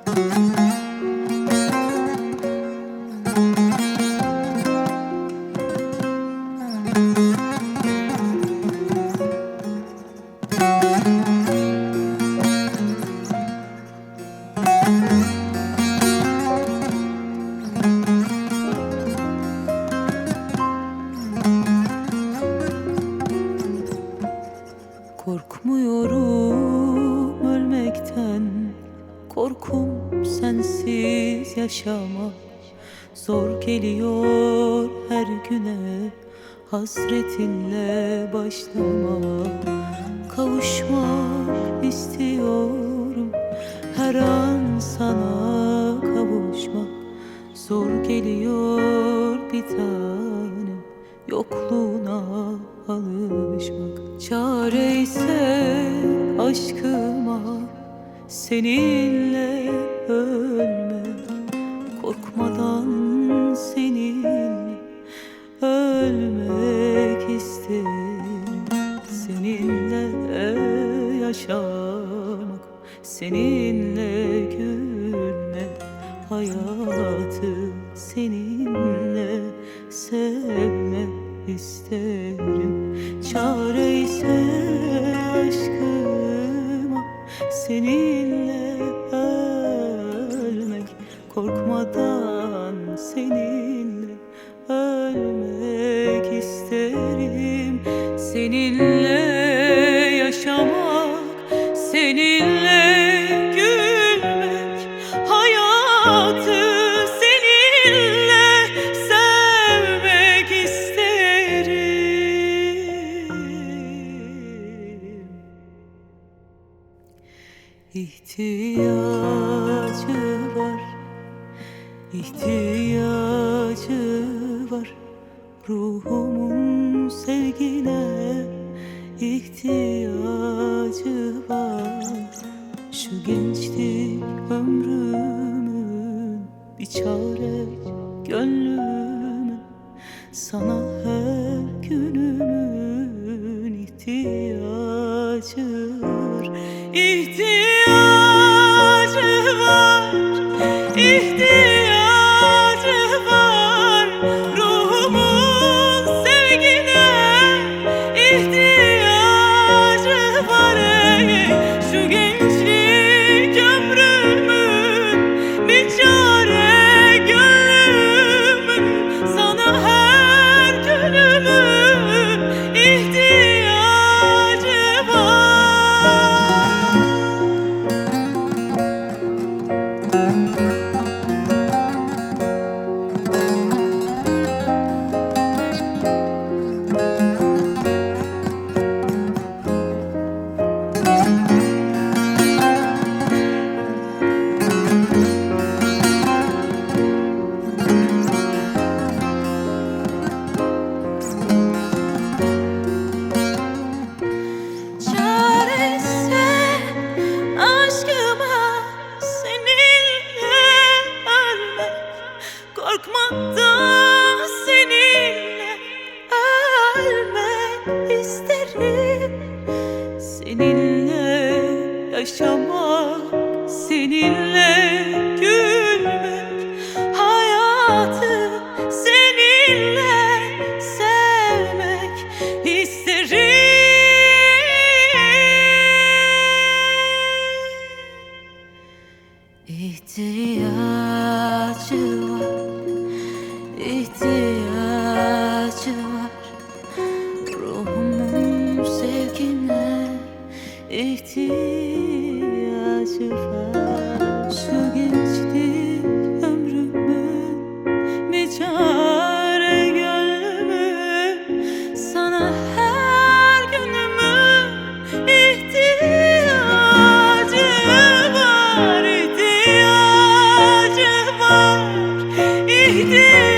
Korkmuyorum ölmekten, korkum sensiz yaşamak. Zor geliyor her güne, hasretinle başlamak. Kavuşmak istiyorum, her an sana kavuşmak. Zor geliyor bir tanem, yokluğuna alışmak. Çare ise aşkıma seninle ölmek. Korkmadan seninle ölmek isterim. Seninle yaşamak, seninle gülmek. Hayatı seninle sevmek isterim. Çare ise aşkıma seninle ölmek. Korkmadan seninle ölmek isterim. Seninle yaşamak, seninle gülmek. Hayatı seninle sevmek isterim. İhtiyacı var, ihtiyacı var. Ruhumun sevgine ihtiyacı var. Şu gençlik ömrümün bir çare gönlümün. Sana her günümün ihtiyacı var. İhtiyacı var, ihtiyacı var. Ruhumun sevgine ihtiyacı var. Şu gençlik ömrümün bir çare gönlümün. Sana her günümün ihtiyacı var. Korkmadan seninle ölmek isterim. Seninle yaşamak, seninle gülmek. Hayatı seninle sevmek isterim. İhtiyacı var, İhtiyacı var. Ruhumun sevgine ihtiyacı var. Şu gençlik ömrümün bir çare gönlümün. Sana her günümün ihtiyacı var. İhtiyacı var, ihtiyacı var.